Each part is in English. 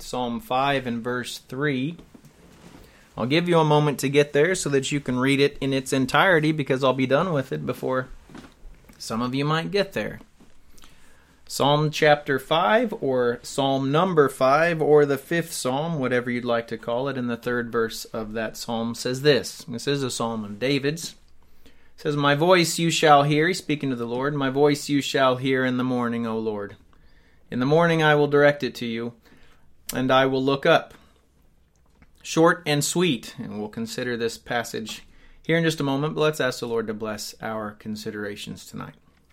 Psalm 5 and verse 3. I'll give you a moment to get there so that you can read it in its entirety, because I'll be done with it before some of you might get there. Psalm chapter 5, or Psalm number 5, or the 5th Psalm, whatever you'd like to call it, in the 3rd verse of that psalm says this. This is a psalm of David's. It says, "My voice you shall hear," he's speaking to the Lord, "my voice you shall hear in the morning, O Lord. In the morning I will direct it to you, and I will look up." Short and sweet, and we'll consider this passage here in just a moment, but let's ask the Lord to bless our considerations tonight.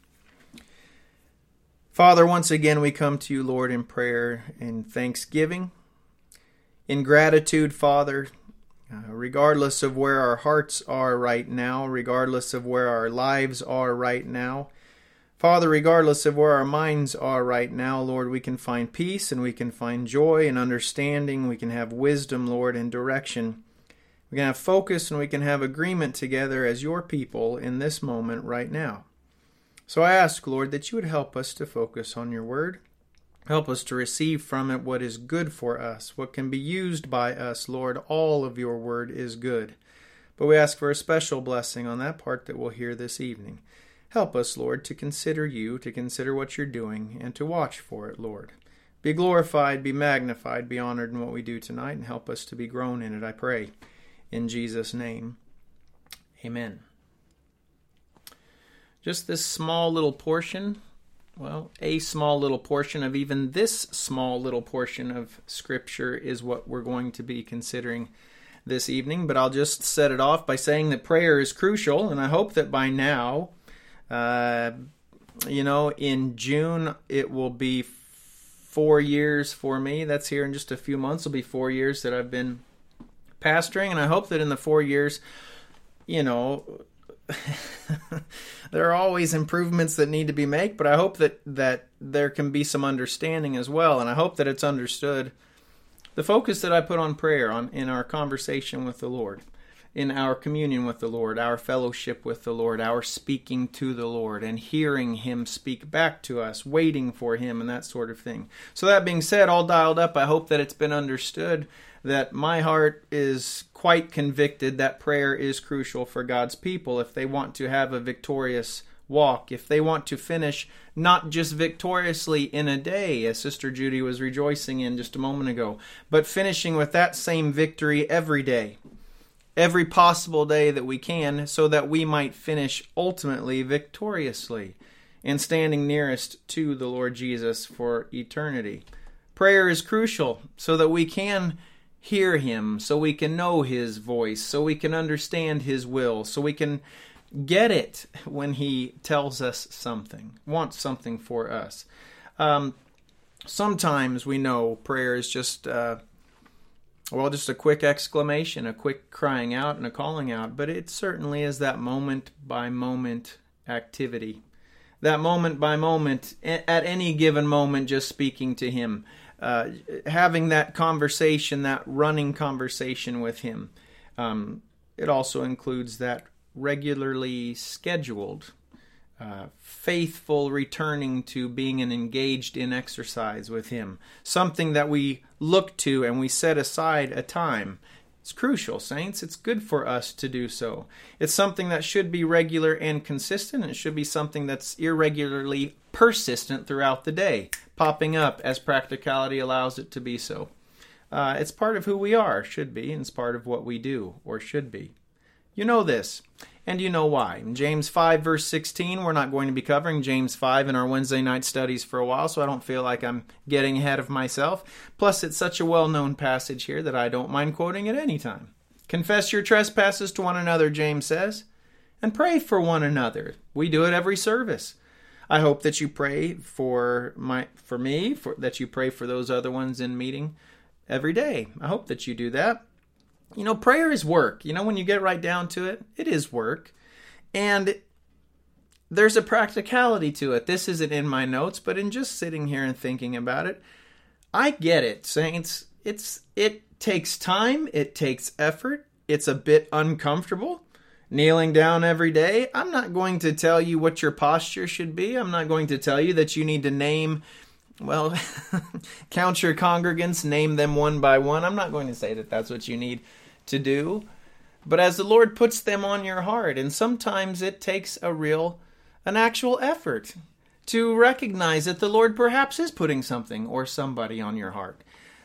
Father, once again we come to you, Lord, in prayer and thanksgiving. In gratitude, Father, regardless of where our hearts are right now, regardless of where our lives are right now, Father, regardless of where our minds are right now, Lord, we can find peace and we can find joy and understanding. We can have wisdom, Lord, and direction. We can have focus and we can have agreement together as your people in this moment right now. So I ask, Lord, that you would help us to focus on your word. Help us to receive from it what is good for us, what can be used by us, Lord. All of your word is good. But we ask for a special blessing on that part that we'll hear this evening. Help us, Lord, to consider you, to consider what you're doing, and to watch for it, Lord. Be glorified, be magnified, be honored in what we do tonight, and help us to be grown in it, I pray. In Jesus' name, amen. Just this small little portion, a small little portion of even this small little portion of Scripture is what we're going to be considering this evening. But I'll just set it off by saying that prayer is crucial, and I hope that by now, in June, it will be 4 years for me. That's here in just a few months. It'll be 4 years that I've been pastoring, and I hope that in the 4 years, there are always improvements that need to be made, but I hope that there can be some understanding as well, and I hope that it's understood the focus that I put on prayer in our conversation with the Lord, in our communion with the Lord, our fellowship with the Lord, our speaking to the Lord, and hearing Him speak back to us, waiting for Him, and that sort of thing. So that being said, all dialed up, I hope that it's been understood that my heart is quite convicted that prayer is crucial for God's people if they want to have a victorious walk, if they want to finish not just victoriously in a day, as Sister Judy was rejoicing in just a moment ago, but finishing with that same victory every day, every possible day that we can, so that we might finish ultimately victoriously and standing nearest to the Lord Jesus for eternity. Prayer is crucial so that we can hear Him, so we can know His voice, so we can understand His will, so we can get it when He tells us something, wants something for us. Sometimes we know prayer is just a quick exclamation, a quick crying out and a calling out, but it certainly is that moment-by-moment activity. That moment-by-moment, at any given moment, just speaking to Him. Having that conversation, that running conversation with Him. It also includes that regularly scheduled, faithful returning to being engaged in exercise with Him. Something that we look to and we set aside a time. It's crucial, saints. It's good for us to do so. It's something that should be regular and consistent. It should be something that's irregularly persistent throughout the day, popping up as practicality allows it to be so. It's part of who we are, should be, and it's part of what we do, or should be. You know this, and you know why. In James 5, verse 16, we're not going to be covering James 5 in our Wednesday night studies for a while, so I don't feel like I'm getting ahead of myself. Plus, it's such a well-known passage here that I don't mind quoting it any time. Confess your trespasses to one another, James says, and pray for one another. We do it every service. I hope that you pray for me, that you pray for those other ones in meeting every day. I hope that you do that. Prayer is work. When you get right down to it, it is work. And there's a practicality to it. This isn't in my notes, but in just sitting here and thinking about it, I get it, saints. It takes time. It takes effort. It's a bit uncomfortable. Kneeling down every day. I'm not going to tell you what your posture should be. I'm not going to tell you that you need to name Well, count your congregants, name them one by one. I'm not going to say that that's what you need to do. But as the Lord puts them on your heart, and sometimes it takes an actual effort to recognize that the Lord perhaps is putting something or somebody on your heart.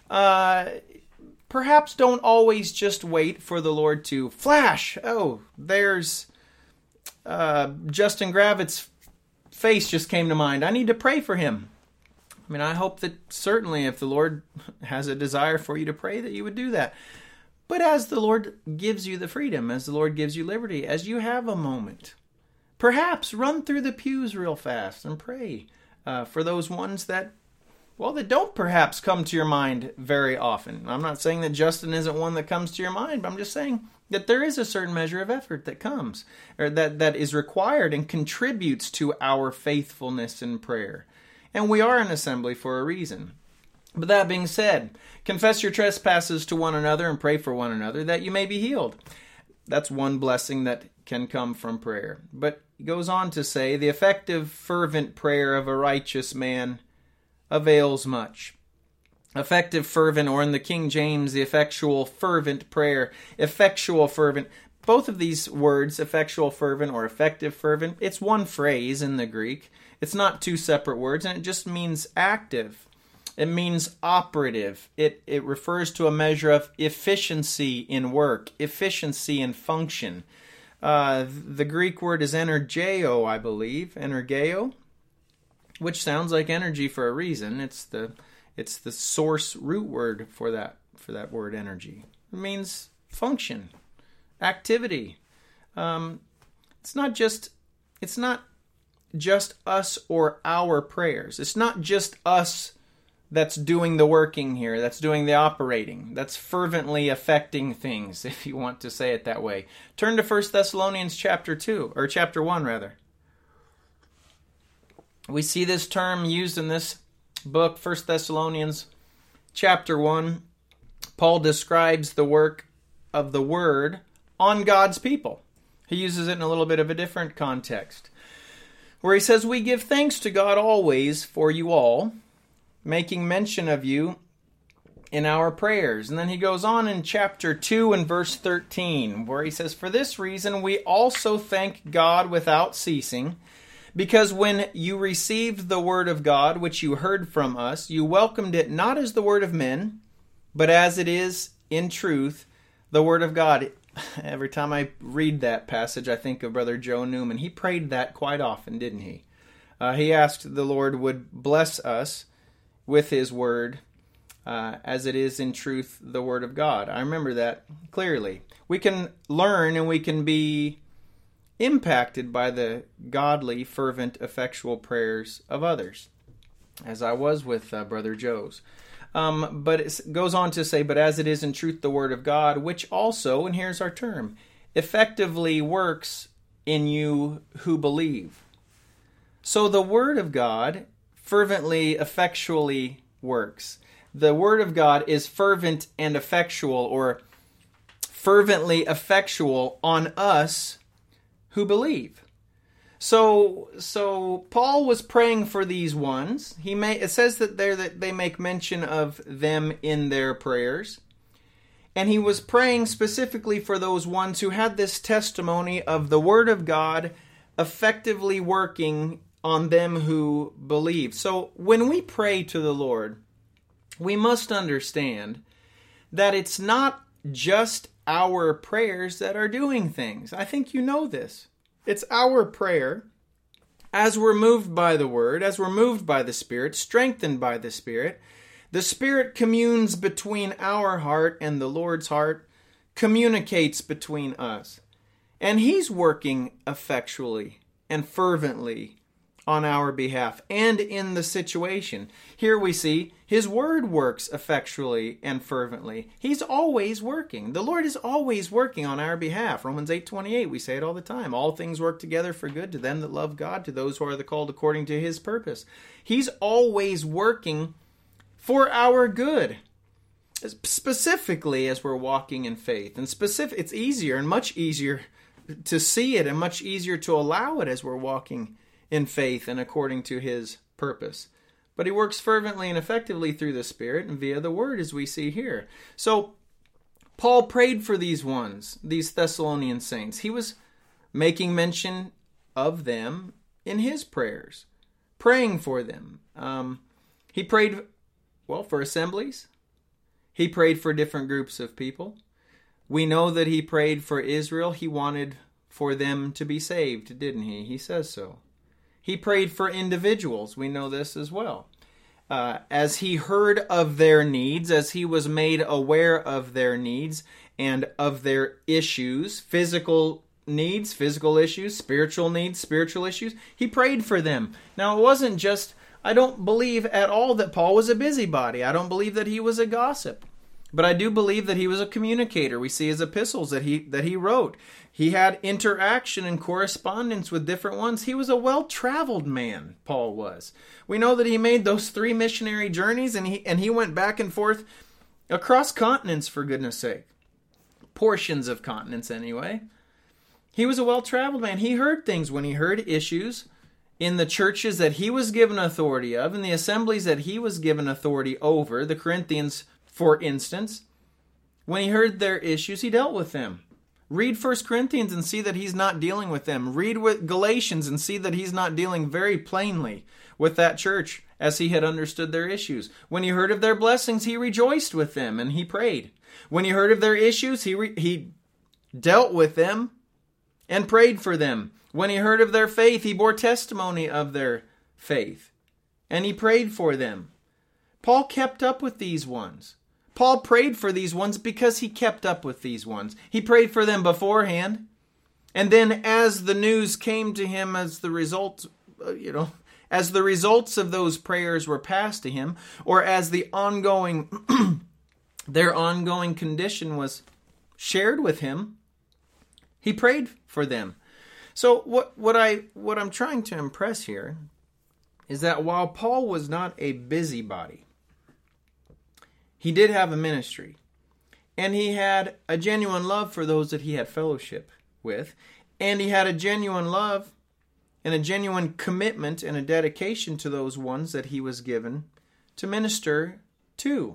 Perhaps don't always just wait for the Lord to flash. Oh, there's Justin Gravitt's face just came to mind. I need to pray for him. I mean, I hope that certainly if the Lord has a desire for you to pray, that you would do that. But as the Lord gives you the freedom, as the Lord gives you liberty, as you have a moment, perhaps run through the pews real fast and pray for those ones that don't perhaps come to your mind very often. I'm not saying that Justin isn't one that comes to your mind, but I'm just saying that there is a certain measure of effort that comes, or that is required and contributes to our faithfulness in prayer. And we are an assembly for a reason. But that being said, confess your trespasses to one another and pray for one another that you may be healed. That's one blessing that can come from prayer. But he goes on to say, the effective, fervent prayer of a righteous man avails much. Effective, fervent, or in the King James, the effectual, fervent prayer. Effectual, fervent. Both of these words, effectual, fervent, or effective, fervent, it's one phrase in the Greek. It's not two separate words, and it just means active. It means operative. It refers to a measure of efficiency in work, efficiency in function. The Greek word is energeo, I believe, energeo, which sounds like energy for a reason. It's the source root word for that word energy. It means function, activity. It's not just us or our prayers. It's not just us that's doing the working here, that's doing the operating, that's fervently affecting things, if you want to say it that way. Turn to 1 Thessalonians chapter 1 rather. We see this term used in this book, 1 Thessalonians chapter 1. Paul describes the work of the Word on God's people. He uses it in a little bit of a different context, where he says, we give thanks to God always for you all, making mention of you in our prayers. And then he goes on in chapter 2 and verse 13, where he says, for this reason we also thank God without ceasing, because when you received the word of God, which you heard from us, you welcomed it not as the word of men, but as it is in truth, the word of God. Every time I read that passage, I think of Brother Joe Newman. He prayed that quite often, didn't he? He asked the Lord would bless us with his word, as it is in truth the word of God. I remember that clearly. We can learn and we can be impacted by the godly, fervent, effectual prayers of others, as I was with Brother Joe's. But it goes on to say, but as it is in truth the word of God, which also, and here's our term, effectively works in you who believe. So the word of God fervently, effectually works. The word of God is fervent and effectual, or fervently effectual on us who believe. So Paul was praying for these ones. It says that they make mention of them in their prayers. And he was praying specifically for those ones who had this testimony of the word of God effectively working on them who believe. So when we pray to the Lord, we must understand that it's not just our prayers that are doing things. I think you know this. It's our prayer, as we're moved by the Word, as we're moved by the Spirit, strengthened by the Spirit. The Spirit communes between our heart and the Lord's heart, communicates between us. And He's working effectually and fervently on our behalf and in the situation. Here we see His Word works effectually and fervently. He's always working. The Lord is always working on our behalf. Romans 8:28, we say it all the time. All things work together for good to them that love God, to those who are the called according to His purpose. He's always working for our good, specifically as we're walking in faith. And it's easier and much easier to see it and much easier to allow it as we're walking in faith and according to His purpose. but he works fervently and effectively through the Spirit and via the Word, as we see here. So Paul prayed for these ones, these Thessalonian saints. He was making mention of them in his prayers, praying for them. He prayed, for assemblies. He prayed for different groups of people. We know that he prayed for Israel. He wanted for them to be saved, didn't he? He says so. He prayed for individuals. We know this as well. As he heard of their needs, as he was made aware of their needs and of their issues, physical needs, physical issues, spiritual needs, spiritual issues, he prayed for them. Now, it wasn't just, I don't believe at all that Paul was a busybody. I don't believe that he was a gossip. But I do believe that he was a communicator. We see his epistles that he wrote. He had interaction and correspondence with different ones. He was a well-traveled man, Paul was. We know that he made those 3 missionary journeys, and he went back and forth across continents, for goodness sake. Portions of continents, anyway. He was a well-traveled man. He heard things when he heard issues in the churches that he was given authority of, in the assemblies that he was given authority over, the Corinthians, for instance. When he heard their issues, he dealt with them. Read 1 Corinthians and see that he's not dealing with them. Read with Galatians and see that he's not dealing very plainly with that church as he had understood their issues. When he heard of their blessings, he rejoiced with them and he prayed. When he heard of their issues, he dealt with them and prayed for them. When he heard of their faith, he bore testimony of their faith and he prayed for them. Paul kept up with these ones. Paul prayed for these ones because he kept up with these ones. He prayed for them beforehand. And then as the news came to him as the result, as the results of those prayers were passed to him, or as the ongoing, their ongoing condition was shared with him, he prayed for them. So what I'm trying to impress here is that while Paul was not a busybody, he did have a ministry, and he had a genuine love for those that he had fellowship with, and he had a genuine love and a genuine commitment and a dedication to those ones that he was given to minister to.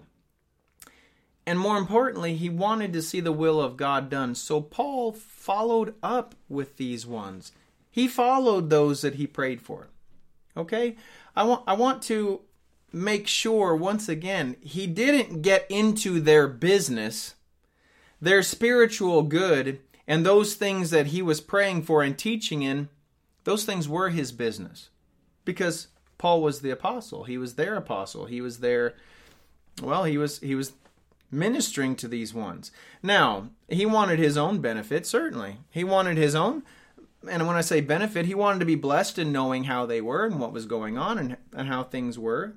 And more importantly, he wanted to see the will of God done. So Paul followed up with these ones. He followed those that he prayed for. Okay? I want to make sure, once again, he didn't get into their business, their spiritual good, and those things that he was praying for and teaching in, those things were his business. Because Paul was the apostle. He was their apostle. He was their, he was ministering to these ones. Now, he wanted his own benefit, certainly. He wanted his own, and when I say benefit, he wanted to be blessed in knowing how they were and what was going on and how things were.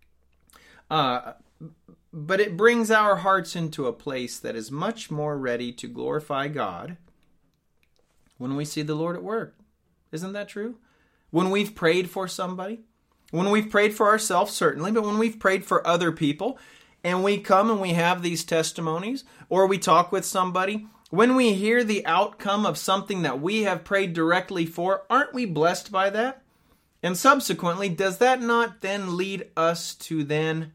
But it brings our hearts into a place that is much more ready to glorify God when we see the Lord at work. Isn't that true? When we've prayed for somebody, when we've prayed for ourselves, certainly, but when we've prayed for other people, and we come and we have these testimonies, or we talk with somebody, when we hear the outcome of something that we have prayed directly for, aren't we blessed by that? And subsequently, does that not then lead us to then,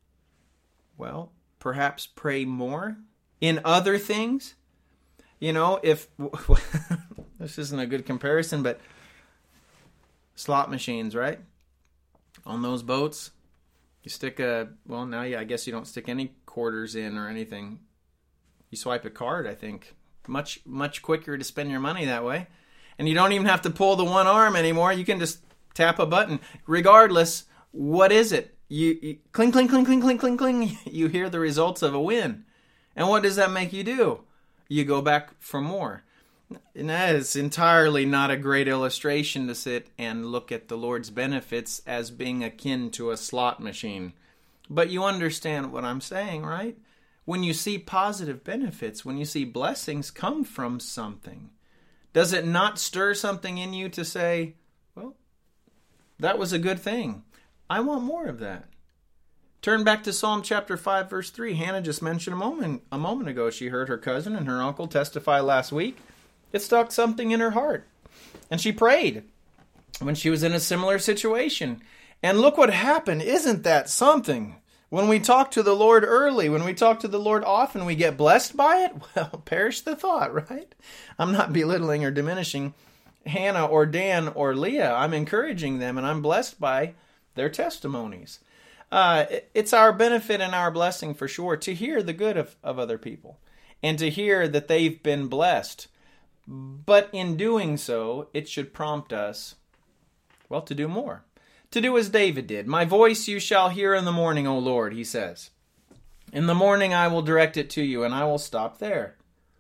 perhaps pray more in other things? If this isn't a good comparison, but slot machines, right? On those boats, you stick I guess you don't stick any quarters in or anything. You swipe a card, I think. Much, much quicker to spend your money that way. And you don't even have to pull the one arm anymore. You can just tap a button. Regardless, what is it? You cling, cling, cling, cling, cling, cling, cling. You hear the results of a win. And what does that make you do? You go back for more. And that is entirely not a great illustration to sit and look at the Lord's benefits as being akin to a slot machine. But you understand what I'm saying, right? When you see positive benefits, when you see blessings come from something, does it not stir something in you to say, that was a good thing. I want more of that. Turn back to Psalm chapter 5, verse 3. Hannah just mentioned a moment ago. She heard her cousin and her uncle testify last week. It stuck something in her heart. And she prayed when she was in a similar situation. And look what happened. Isn't that something? When we talk to the Lord early, when we talk to the Lord often, we get blessed by it? Well, perish the thought, right? I'm not belittling or diminishing Hannah or Dan or Leah. I'm encouraging them, and I'm blessed by their testimonies. It's our benefit and our blessing for sure to hear the good of other people and to hear that they've been blessed. But in doing so, it should prompt us, well, to do more. To do as David did. My voice you shall hear in the morning, O Lord, he says. In the morning I will direct it to you, and I will stop there.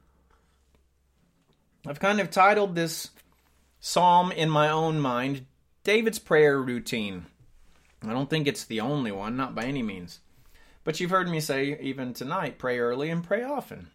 I've kind of titled this psalm in my own mind, David's prayer routine. I don't think it's the only one, not by any means. But you've heard me say, even tonight, pray early and pray often.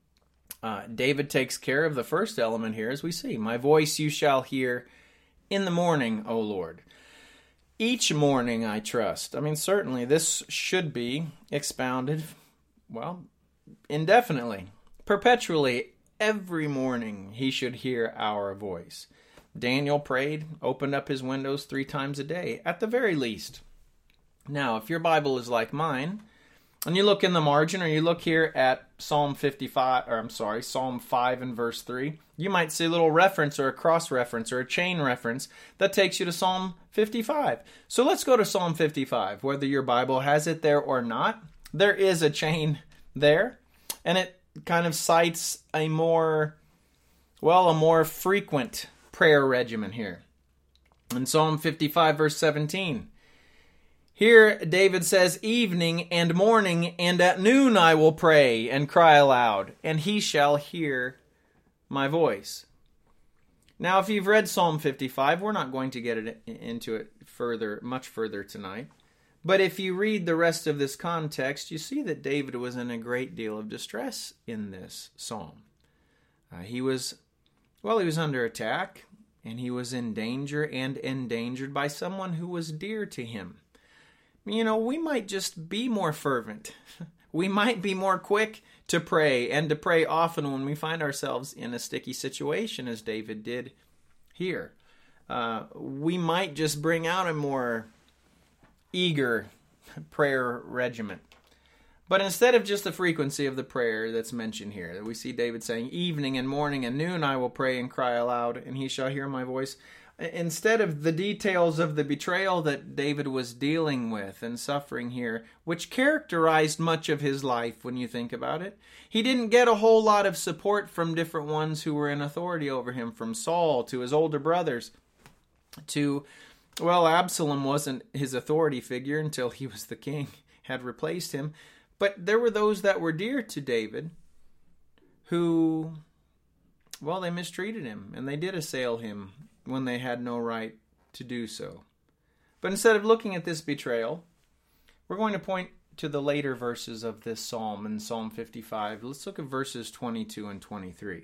David takes care of the first element here, as we see. My voice you shall hear in the morning, O Lord. Each morning, I trust. I mean, certainly this should be expounded, well, indefinitely, perpetually. Every morning he should hear our voice. Daniel prayed, opened up his windows 3 times a day, at the very least. Now, if your Bible is like mine, and you look in the margin, or you look here at Psalm 5 and verse 3, you might see a little reference or a cross-reference or a chain reference that takes you to Psalm 55. So let's go to Psalm 55. Whether your Bible has it there or not, there is a chain there, and it kind of cites a more frequent prayer regimen here. In Psalm 55, verse 17, here David says, evening and morning and at noon I will pray and cry aloud, and he shall hear my voice. Now, if you've read Psalm 55, we're not going to get into it much further tonight. But if you read the rest of this context, you see that David was in a great deal of distress in this psalm. He was under attack, and he was in danger and endangered by someone who was dear to him. You know, we might just be more fervent. We might be more quick to pray, and to pray often when we find ourselves in a sticky situation, as David did here. We might just bring out a more eager prayer regimen. But instead of just the frequency of the prayer that's mentioned here, we see David saying, evening and morning and noon I will pray and cry aloud, and he shall hear my voice. Instead of the details of the betrayal that David was dealing with and suffering here, which characterized much of his life when you think about it, he didn't get a whole lot of support from different ones who were in authority over him, from Saul to his older brothers to, well, Absalom wasn't his authority figure until he was the king, had replaced him. But there were those that were dear to David who, well, they mistreated him, and they did assail him when they had no right to do so. But instead of looking at this betrayal, we're going to point to the later verses of this psalm in Psalm 55. Let's look at verses 22 and 23.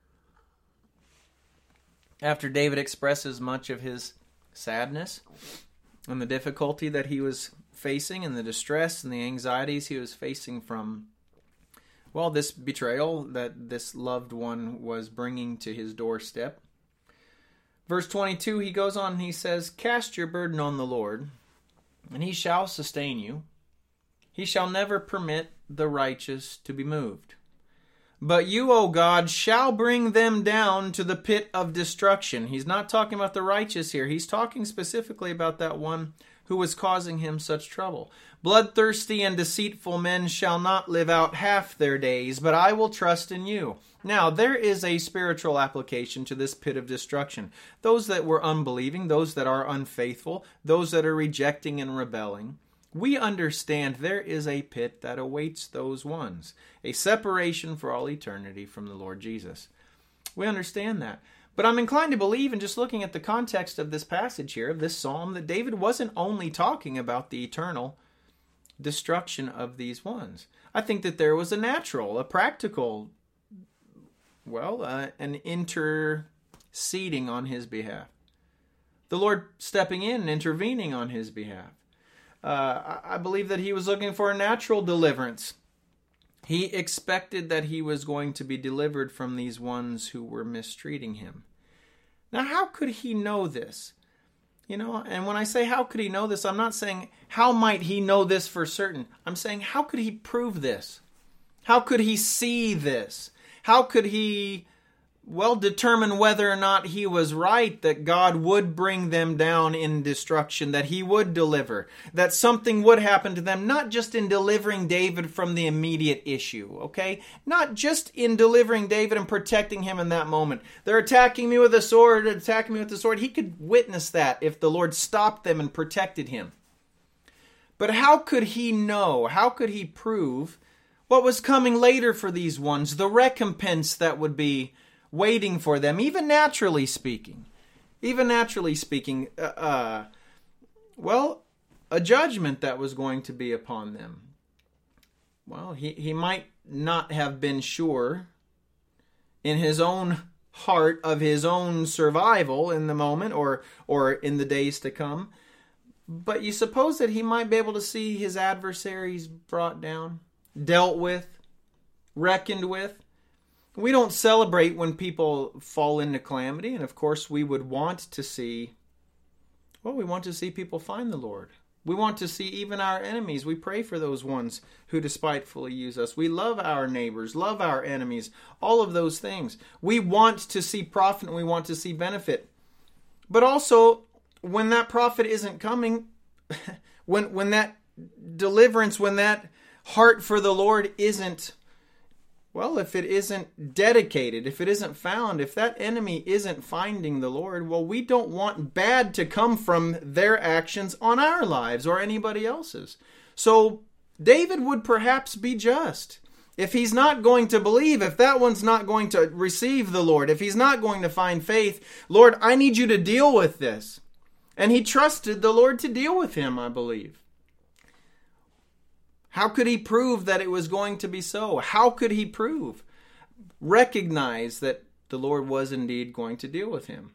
After David expresses much of his sadness and the difficulty that he was facing and the distress and the anxieties he was facing from, well, this betrayal that this loved one was bringing to his doorstep, Verse 22, he goes on and he says, cast your burden on the Lord, and he shall sustain you. He shall never permit the righteous to be moved. But you, O God, shall bring them down to the pit of destruction. He's not talking about the righteous here. He's talking specifically about that one who was causing him such trouble. Bloodthirsty and deceitful men shall not live out half their days, but I will trust in you. Now, there is a spiritual application to this pit of destruction. Those that were unbelieving, those that are unfaithful, those that are rejecting and rebelling, we understand there is a pit that awaits those ones, a separation for all eternity from the Lord Jesus. We understand that. But I'm inclined to believe, in just looking at the context of this passage here, of this psalm, that David wasn't only talking about the eternal destruction of these ones. I think that there was a natural, a practical, an interceding on his behalf. The Lord stepping in and intervening on his behalf. I believe that he was looking for a natural deliverance. He expected that he was going to be delivered from these ones who were mistreating him. Now, how could he know this? And when I say how could he know this, I'm not saying how might he know this for certain. I'm saying how could he prove this? How could he see this? How could he, determine whether or not he was right that God would bring them down in destruction, that he would deliver, that something would happen to them, not just in delivering David from the immediate issue, okay? Not just in delivering David and protecting him in that moment. They're attacking me with a sword, He could witness that if the Lord stopped them and protected him. But how could he know? How could he prove what was coming later for these ones, the recompense that would be waiting for them, even naturally speaking? A judgment that was going to be upon them. Well, he might not have been sure in his own heart of his own survival in the moment or in the days to come, but you suppose that he might be able to see his adversaries brought down, dealt with, reckoned with. We don't celebrate when people fall into calamity, and of course we would want to see, people find the Lord. We want to see even our enemies. We pray for those ones who despitefully use us. We love our neighbors, love our enemies, all of those things. We want to see profit and we want to see benefit. But also, when that profit isn't coming, when that deliverance, when that heart for the Lord isn't, if it isn't dedicated, if it isn't found, if that enemy isn't finding the Lord, we don't want bad to come from their actions on our lives or anybody else's. So David would perhaps be just. If he's not going to believe, if that one's not going to receive the Lord, if he's not going to find faith, Lord, I need you to deal with this. And he trusted the Lord to deal with him, I believe. How could he prove that it was going to be so? How could he recognize that the Lord was indeed going to deal with him?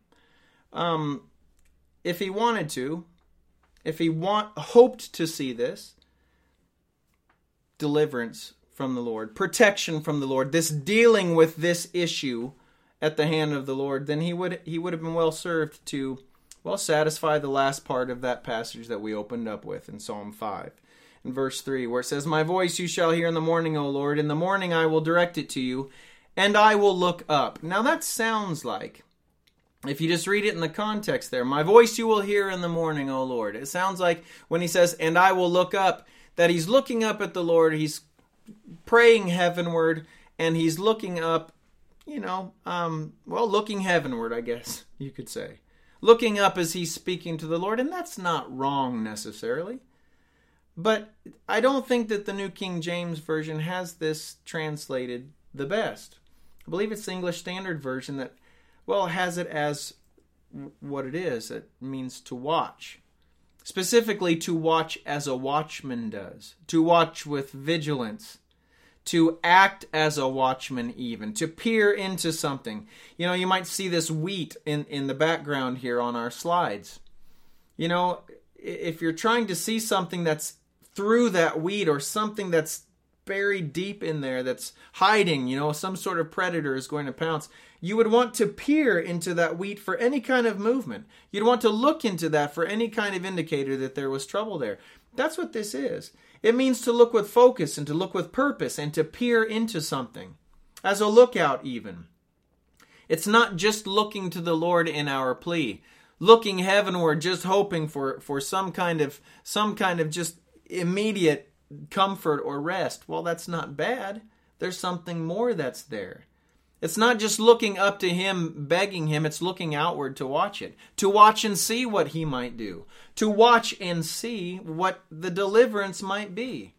If he wanted to, hoped to see this, deliverance from the Lord, protection from the Lord, this dealing with this issue at the hand of the Lord, then he would have been well served to, satisfy the last part of that passage that we opened up with in Psalm 5. In verse 3, where it says, "My voice you shall hear in the morning, O Lord. In the morning I will direct it to you, and I will look up." Now that sounds like, if you just read it in the context there, "My voice you will hear in the morning, O Lord." It sounds like when he says, "and I will look up," that he's looking up at the Lord, he's praying heavenward, and he's looking up, looking heavenward, I guess you could say. Looking up as he's speaking to the Lord, and that's not wrong necessarily. But I don't think that the New King James Version has this translated the best. I believe it's the English Standard Version that, has it as what it is. It means to watch. Specifically, to watch as a watchman does. To watch with vigilance. To act as a watchman even. To peer into something. You might see this wheat in the background here on our slides. If you're trying to see something that's through that wheat or something that's buried deep in there that's hiding, some sort of predator is going to pounce, you would want to peer into that wheat for any kind of movement. You'd want to look into that for any kind of indicator that there was trouble there. That's what this is. It means to look with focus and to look with purpose and to peer into something. As a lookout even. It's not just looking to the Lord in our plea. Looking heavenward, just hoping for some kind of just immediate comfort or rest. That's not bad. There's something more that's there. It's not just looking up to him, begging him. It's looking outward to watch it. To watch and see what he might do. To watch and see what the deliverance might be.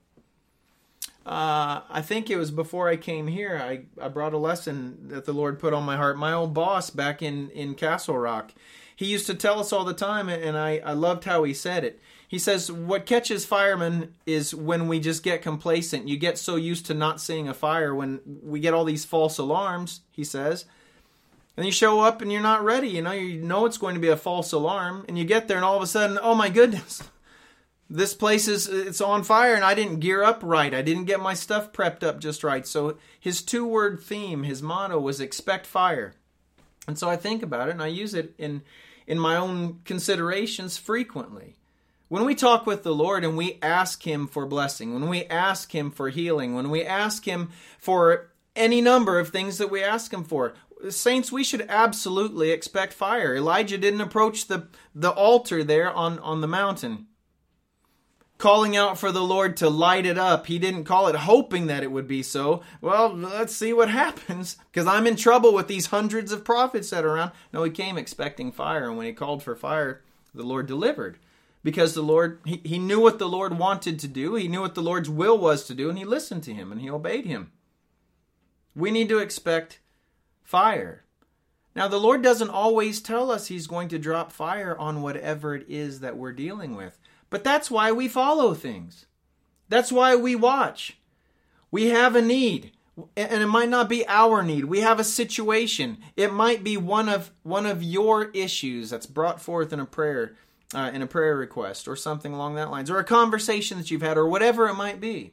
I think it was before I came here, I brought a lesson that the Lord put on my heart. My old boss back in Castle Rock, he used to tell us all the time, and I loved how he said it. He says, what catches firemen is when we just get complacent. You get so used to not seeing a fire when we get all these false alarms, he says. And you show up and you're not ready. You know it's going to be a false alarm. And you get there and all of a sudden, oh my goodness, this place it's on fire and I didn't gear up right. I didn't get my stuff prepped up just right. So his 2-word theme, his motto was expect fire. And so I think about it and I use it in in my own considerations frequently. When we talk with the Lord and we ask Him for blessing, when we ask Him for healing, when we ask Him for any number of things that we ask Him for, saints, we should absolutely expect fire. Elijah didn't approach the altar there on the mountain calling out for the Lord to light it up. He didn't call it hoping that it would be so. Well, let's see what happens, because I'm in trouble with these hundreds of prophets that are around. No, he came expecting fire, and when he called for fire, the Lord delivered. Because the Lord, he knew what the Lord wanted to do. He knew what the Lord's will was to do, and he listened to Him, and he obeyed Him. We need to expect fire. Now, the Lord doesn't always tell us He's going to drop fire on whatever it is that we're dealing with. But that's why we follow things. That's why we watch. We have a need, and it might not be our need. We have a situation. It might be one of your issues that's brought forth in a prayer request, or something along that lines, or a conversation that you've had, or whatever it might be.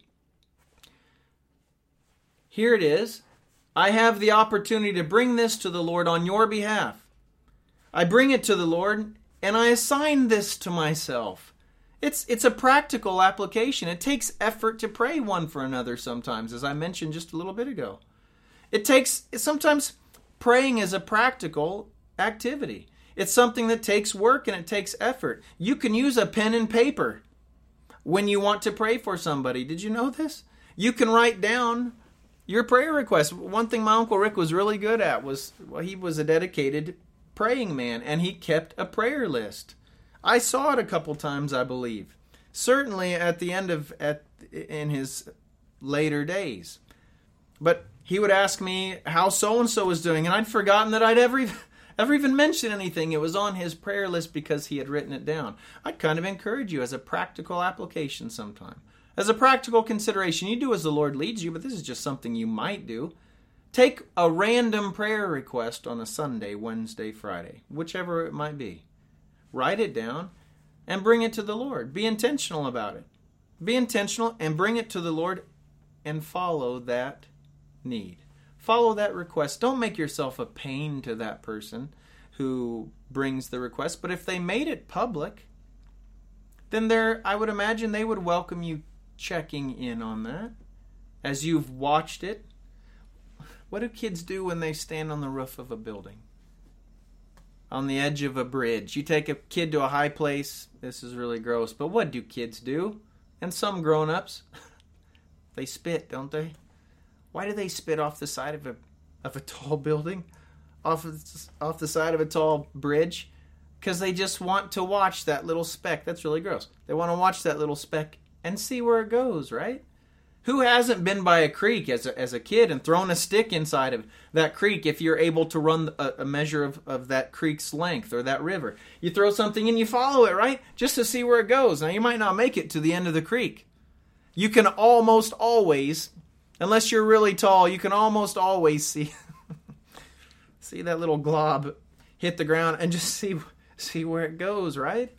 Here it is. I have the opportunity to bring this to the Lord on your behalf. I bring it to the Lord, and I assign this to myself. It's a practical application. It takes effort to pray one for another sometimes, as I mentioned just a little bit ago. Sometimes praying is a practical activity. It's something that takes work and it takes effort. You can use a pen and paper when you want to pray for somebody. Did you know this? You can write down your prayer request. One thing my Uncle Rick was really good at was, he was a dedicated praying man, and he kept a prayer list. I saw it a couple times, I believe. Certainly in his later days. But he would ask me how so-and-so was doing, and I'd forgotten that I'd ever even mentioned anything. It was on his prayer list because he had written it down. I'd kind of encourage you as a practical application sometime. As a practical consideration, you do as the Lord leads you, but this is just something you might do. Take a random prayer request on a Sunday, Wednesday, Friday, whichever it might be. Write it down and bring it to the Lord. Be intentional about it. Be intentional and bring it to the Lord and follow that need. Follow that request. Don't make yourself a pain to that person who brings the request. But if they made it public, then I would imagine they would welcome you checking in on that as you've watched it. What do kids do when they stand on the roof of a building? On the edge of a bridge. You take a kid to a high place. This is really gross, but what do kids do? And some grown-ups, they spit, don't they? Why do they spit off the side of a tall building? Off the side of a tall bridge? Because they just want to watch that little speck. That's really gross. They want to watch that little speck and see where it goes, right? Who hasn't been by a creek as a kid and thrown a stick inside of that creek if you're able to run a measure of that creek's length or that river? You throw something and you follow it, right? Just to see where it goes. Now, you might not make it to the end of the creek. You can almost always, unless you're really tall, you can almost always see that little glob hit the ground and just see where it goes, right?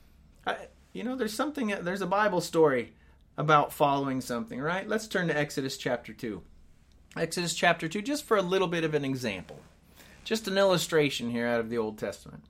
There's a Bible story about following something, right? Let's turn to Exodus chapter 2. Exodus chapter 2, just for a little bit of an example. Just an illustration here out of the Old Testament.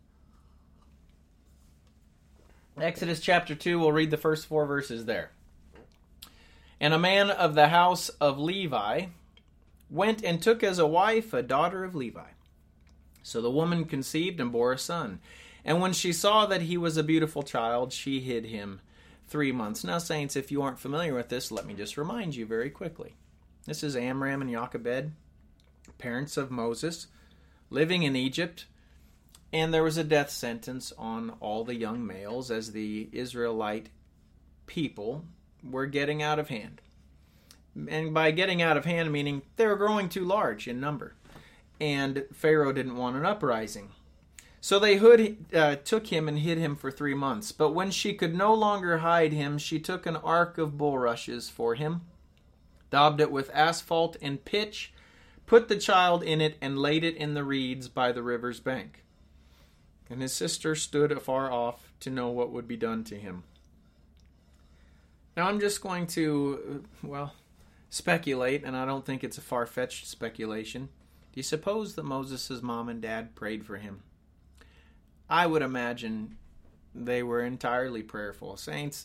Exodus chapter 2, we'll read the first 4 verses there. And a man of the house of Levi went and took as a wife a daughter of Levi. So the woman conceived and bore a son. And when she saw that he was a beautiful child, she hid him 3 months. Now, saints, if you aren't familiar with this, let me just remind you very quickly. This is Amram and Jochebed, parents of Moses, living in Egypt. And there was a death sentence on all the young males as the Israelite people were getting out of hand. And by getting out of hand, meaning they were growing too large in number. And Pharaoh didn't want an uprising. So they took him and hid him for 3 months. But when she could no longer hide him, she took an ark of bulrushes for him, daubed it with asphalt and pitch, put the child in it, and laid it in the reeds by the river's bank. And his sister stood afar off to know what would be done to him. Now I'm just going to, speculate, and I don't think it's a far-fetched speculation. Do you suppose that Moses' mom and dad prayed for him? I would imagine they were entirely prayerful. Saints,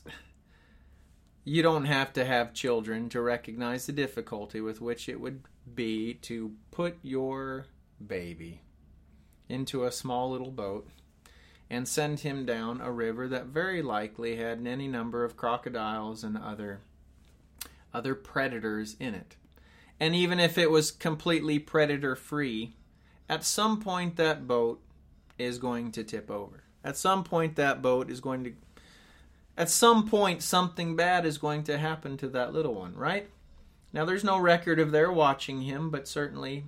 you don't have to have children to recognize the difficulty with which it would be to put your baby into a small little boat and send him down a river that very likely had any number of crocodiles and other predators in it. And even if it was completely predator-free, at some point that boat is going to tip over. At some point that boat is going to... At some point something bad is going to happen to that little one, right? Now there's no record of their watching him, but certainly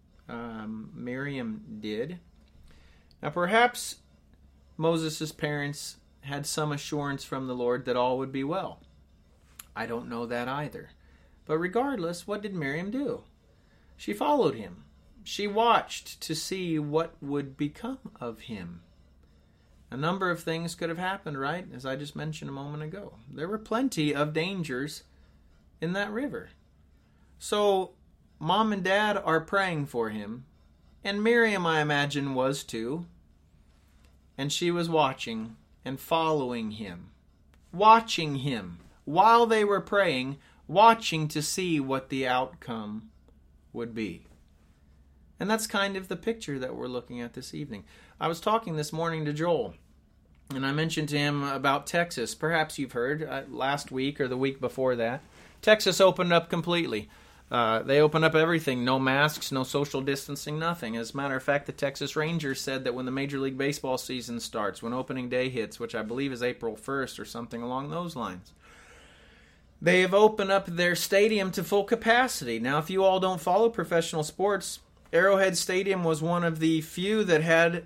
Miriam did. Now perhaps Moses' parents had some assurance from the Lord that all would be well. I don't know that either. But regardless, what did Miriam do? She followed him. She watched to see what would become of him. A number of things could have happened, right? As I just mentioned a moment ago. There were plenty of dangers in that river. So, Mom and Dad are praying for him. And Miriam, I imagine, was too. And she was watching and following him. Watching him. While they were praying, watching to see what the outcome would be. And that's kind of the picture that we're looking at this evening. I was talking this morning to Joel, and I mentioned to him about Texas. Perhaps you've heard, last week or the week before that, Texas opened up completely. They opened up everything. No masks, no social distancing, nothing. As a matter of fact, the Texas Rangers said that when the Major League Baseball season starts, when opening day hits, which I believe is April 1st or something along those lines, they have opened up their stadium to full capacity. Now, if you all don't follow professional sports, Arrowhead Stadium was one of the few that had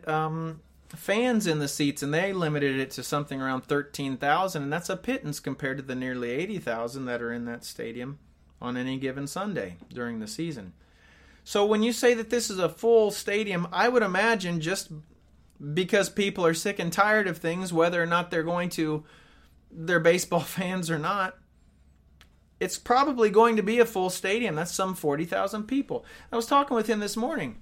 fans in the seats, and they limited it to something around 13,000, and that's a pittance compared to the nearly 80,000 that are in that stadium on any given Sunday during the season. So when you say that this is a full stadium, I would imagine just because people are sick and tired of things, whether or not they're baseball fans or not, it's probably going to be a full stadium. That's some 40,000 people. I was talking with him this morning.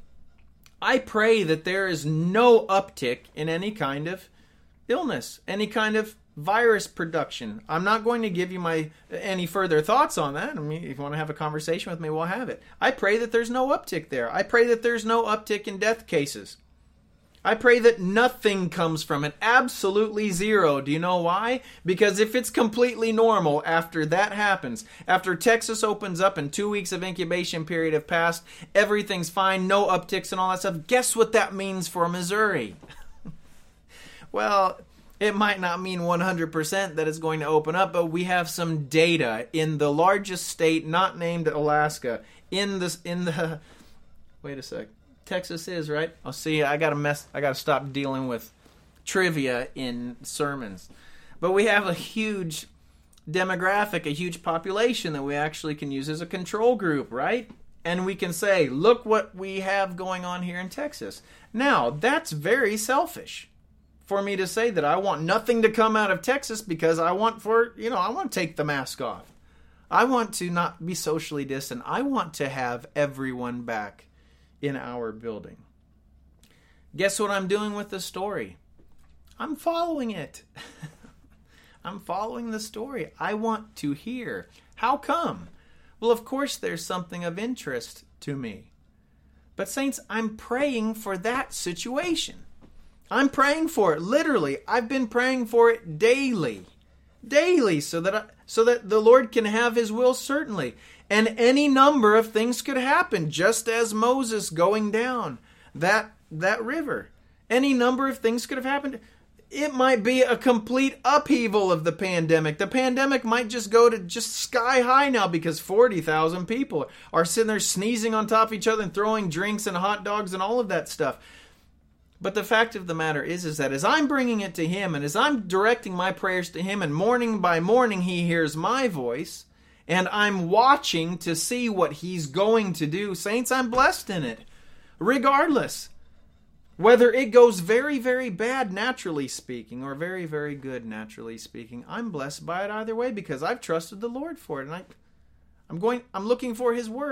I pray that there is no uptick in any kind of illness, any kind of virus production. I'm not going to give you any further thoughts on that. I mean, if you want to have a conversation with me, we'll have it. I pray that there's no uptick there. I pray that there's no uptick in death cases. I pray that nothing comes from it. Absolutely zero. Do you know why? Because if it's completely normal after that happens, after Texas opens up and 2 weeks of incubation period have passed, everything's fine, no upticks and all that stuff, guess what that means for Missouri? Well, it might not mean 100% that it's going to open up, but we have some data in the largest state, not named Alaska, wait a sec. Texas is, right? Oh, see, I got to stop dealing with trivia in sermons. But we have a huge demographic, a huge population that we actually can use as a control group, right? And we can say, look what we have going on here in Texas. Now, that's very selfish for me to say that I want nothing to come out of Texas because I want to take the mask off. I want to not be socially distant. I want to have everyone back in our building. Guess what I'm doing with the story? I'm following it. I'm following the story. I want to hear. How come? Well, of course there's something of interest to me. But saints, I'm praying for that situation. I'm praying for it. Literally, I've been praying for it daily. Daily, so that the Lord can have His will, certainly. And any number of things could happen, just as Moses going down that river. Any number of things could have happened. It might be a complete upheaval of the pandemic. The pandemic might just go to just sky high now because 40,000 people are sitting there sneezing on top of each other and throwing drinks and hot dogs and all of that stuff. But the fact of the matter is that as I'm bringing it to Him and as I'm directing my prayers to Him and morning by morning He hears my voice, and I'm watching to see what He's going to do. Saints, I'm blessed in it. Regardless. Whether it goes very, very bad, naturally speaking, or very, very good, naturally speaking, I'm blessed by it either way because I've trusted the Lord for it. And I'm looking for His work.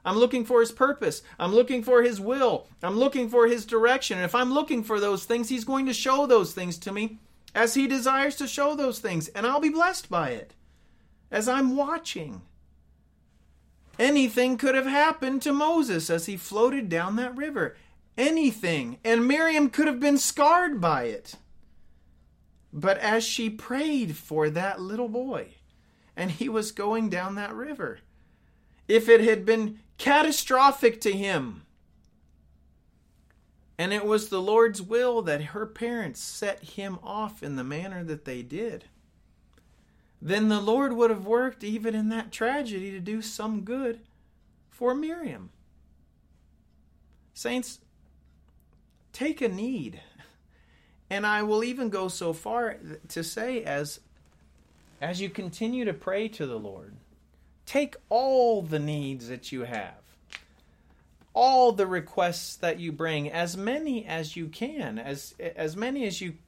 I'm looking for his purpose. I'm looking for his will. I'm looking for his direction. And if I'm looking for those things, he's going to show those things to me as he desires to show those things. And I'll be blessed by it as I'm watching. Anything could have happened to Moses as he floated down that river. Anything. And Miriam could have been scarred by it. But as she prayed for that little boy, and he was going down that river, if it had been catastrophic to him, and it was the Lord's will that her parents set him off in the manner that they did, then the Lord would have worked even in that tragedy to do some good for Miriam. Saints, take a need. And I will even go so far to say, as you continue to pray to the Lord, take all the needs that you have, all the requests that you bring, as many as you can, as many as you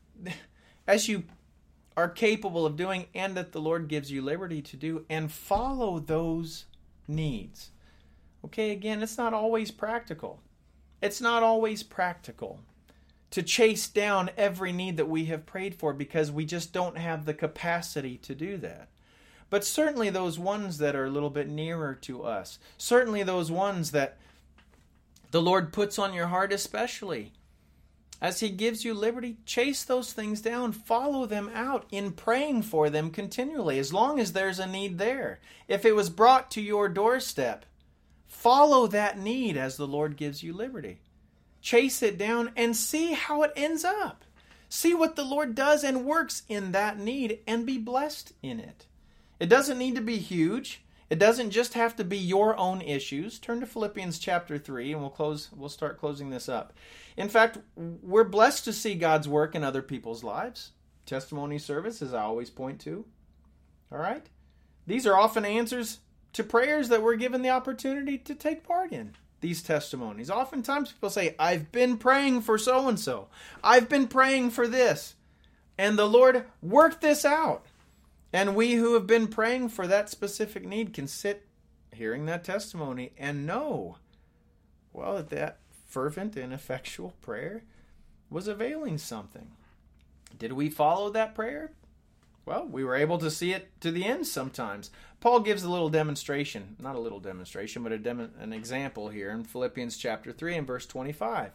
are capable of doing, and that the Lord gives you liberty to do, and follow those needs. Okay, again, it's not always practical. It's not always practical to chase down every need that we have prayed for, because we just don't have the capacity to do that. But certainly those ones that are a little bit nearer to us, certainly those ones that the Lord puts on your heart especially, as he gives you liberty, chase those things down, follow them out in praying for them continually, as long as there's a need there. If it was brought to your doorstep, follow that need as the Lord gives you liberty. Chase it down and see how it ends up. See what the Lord does and works in that need, and be blessed in it. It doesn't need to be huge. It doesn't just have to be your own issues. Turn to Philippians chapter 3 and we'll start closing this up. In fact, we're blessed to see God's work in other people's lives. Testimony service, as I always point to. All right? These are often answers to prayers that we're given the opportunity to take part in. These testimonies. Oftentimes people say, I've been praying for so-and-so. I've been praying for this. And the Lord worked this out. And we who have been praying for that specific need can sit hearing that testimony and know, well, that fervent and effectual prayer was availing something. Did we follow that prayer? Well, we were able to see it to the end sometimes. Paul gives a little demonstration, not a little demonstration, but an example here in Philippians chapter 3 and verse 25.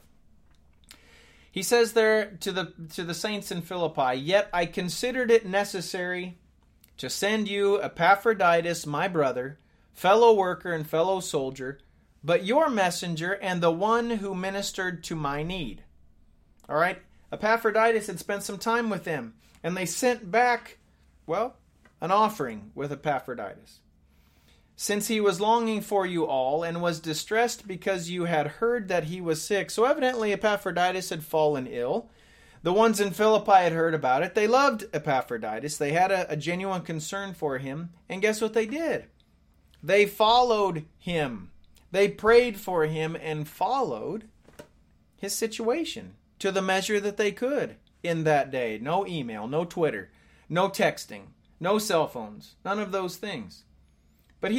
He says there to the saints in Philippi, "Yet I considered it necessary to send you Epaphroditus, my brother, fellow worker and fellow soldier, but your messenger and the one who ministered to my need." All right? Epaphroditus had spent some time with them, and they sent back, well, an offering with Epaphroditus. "Since he was longing for you all and was distressed because you had heard that he was sick." So evidently Epaphroditus had fallen ill. The ones in Philippi had heard about it. They loved Epaphroditus. They had a genuine concern for him. And guess what they did? They followed him. They prayed for him and followed his situation to the measure that they could in that day. No email, no Twitter, no texting, no cell phones, none of those things. But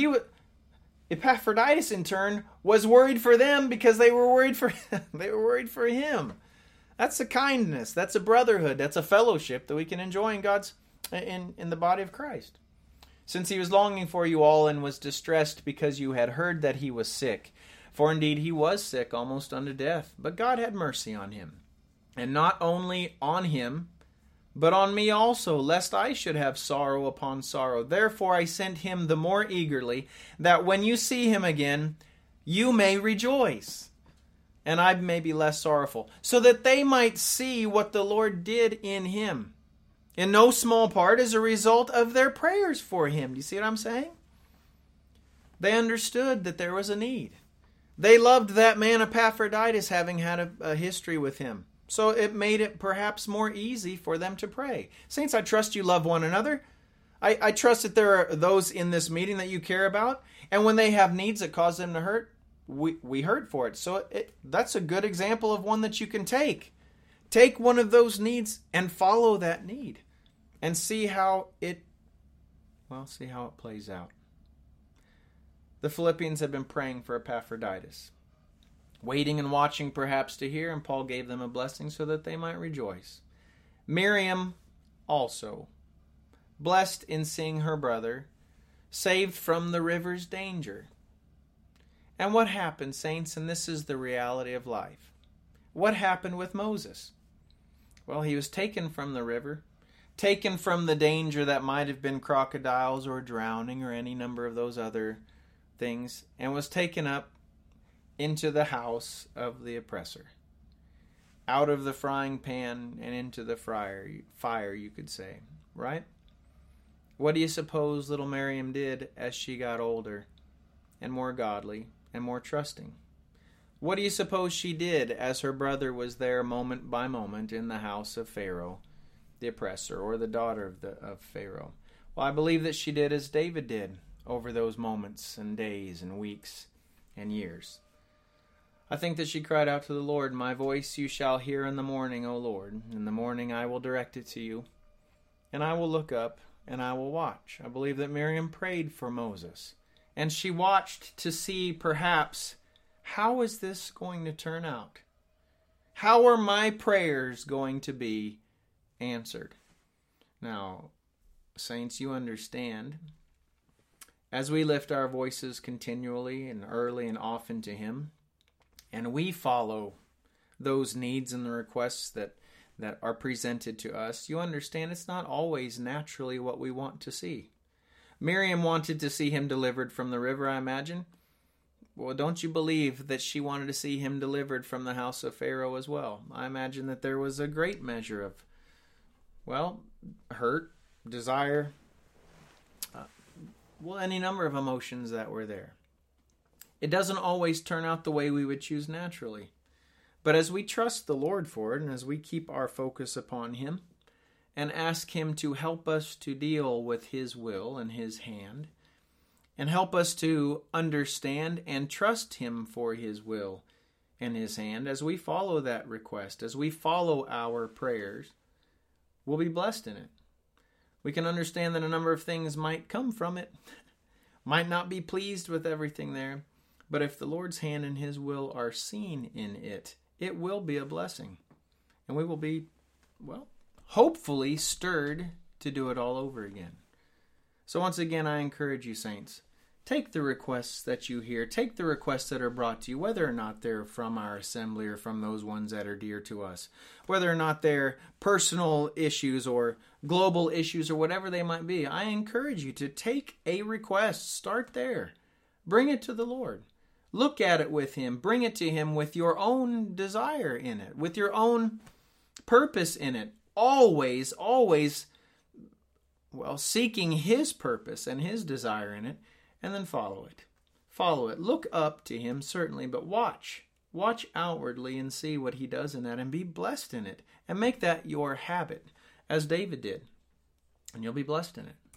Epaphroditus in turn was worried for them because they were worried for him. That's a kindness, that's a brotherhood, that's a fellowship that we can enjoy in the body of Christ. "Since he was longing for you all and was distressed because you had heard that he was sick. For indeed he was sick almost unto death, but God had mercy on him. And not only on him, but on me also, lest I should have sorrow upon sorrow. Therefore I sent him the more eagerly, that when you see him again, you may rejoice, and I may be less sorrowful, so that they might see what the Lord did in him, in no small part as a result of their prayers for him." Do you see what I'm saying? They understood that there was a need. They loved that man Epaphroditus, having had a history with him. So it made it perhaps more easy for them to pray. Saints, I trust you love one another. I trust that there are those in this meeting that you care about. And when they have needs that cause them to hurt, we hurt for it. So that's a good example of one that you can take. Take one of those needs and follow that need. And see how it plays out. The Philippians had been praying for Epaphroditus, waiting and watching perhaps to hear, and Paul gave them a blessing so that they might rejoice. Miriam also, blessed in seeing her brother, saved from the river's danger. And what happened, saints, and this is the reality of life. What happened with Moses? Well, he was taken from the river, taken from the danger that might have been crocodiles or drowning or any number of those other things, and was taken up into the house of the oppressor. Out of the frying pan and into the fire, you could say, right? What do you suppose little Miriam did as she got older and more godly and more trusting? What do you suppose she did as her brother was there moment by moment in the house of Pharaoh, the oppressor, or the daughter of Pharaoh? Well, I believe that she did as David did over those moments and days and weeks and years. I think that she cried out to the Lord, "My voice you shall hear in the morning, O Lord. In the morning I will direct it to you, and I will look up, and I will watch." I believe that Miriam prayed for Moses, and she watched to see perhaps, how is this going to turn out? How are my prayers going to be answered? Now, saints, you understand, as we lift our voices continually and early and often to Him, and we follow those needs and the requests that are presented to us, you understand it's not always naturally what we want to see. Miriam wanted to see him delivered from the river, I imagine. Well, don't you believe that she wanted to see him delivered from the house of Pharaoh as well? I imagine that there was a great measure of, hurt, desire, any number of emotions that were there. It doesn't always turn out the way we would choose naturally. But as we trust the Lord for it, and as we keep our focus upon Him, and ask Him to help us to deal with His will and His hand, and help us to understand and trust Him for His will and His hand, as we follow that request, as we follow our prayers, we'll be blessed in it. We can understand that a number of things might come from it, might not be pleased with everything there, but if the Lord's hand and His will are seen in it, it will be a blessing. And we will be, hopefully stirred to do it all over again. So once again, I encourage you, saints, take the requests that you hear, take the requests that are brought to you, whether or not they're from our assembly or from those ones that are dear to us, whether or not they're personal issues or global issues or whatever they might be. I encourage you to take a request, start there, bring it to the Lord. Look at it with Him. Bring it to Him with your own desire in it, with your own purpose in it. Always, seeking His purpose and His desire in it, and then follow it. Follow it. Look up to Him, certainly, but watch. Watch outwardly and see what He does in that and be blessed in it. And make that your habit, as David did. And you'll be blessed in it.